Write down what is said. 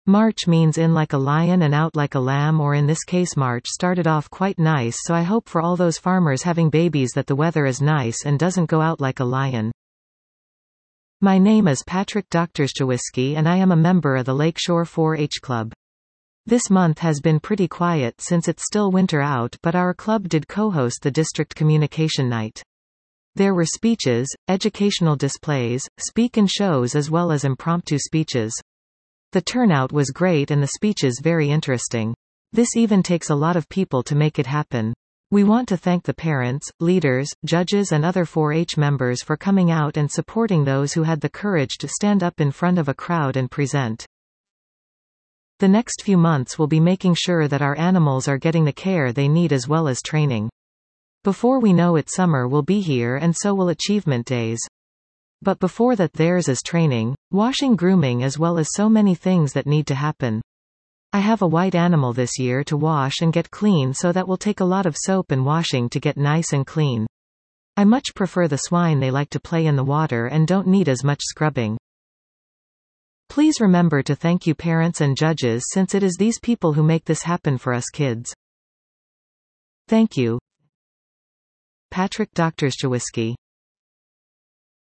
March means in like a lion and out like a lamb, or in this case March started off quite nice, so I hope for all those farmers having babies that the weather is nice and doesn't go out like a lion. My name is Patrick Doktorszewski and I am a member of the Lakeshore 4-H Club. This month has been pretty quiet since it's still winter out, but our club did co-host the district communication night. There were speeches, educational displays, speak-and shows as well as impromptu speeches. The turnout was great and the speeches very interesting. This even takes a lot of people to make it happen. We want to thank the parents, leaders, judges and other 4-H members for coming out and supporting those who had the courage to stand up in front of a crowd and present. The next few months will be making sure that our animals are getting the care they need as well as training. Before we know it, summer will be here and so will achievement days. But before that theirs is training, washing, grooming as well as so many things that need to happen. I have a white animal this year to wash and get clean, so that will take a lot of soap and washing to get nice and clean. I much prefer the swine. They like to play in the water and don't need as much scrubbing. Please remember to thank you parents and judges, since it is these people who make this happen for us kids. Thank you. Patrick Doktorszewski.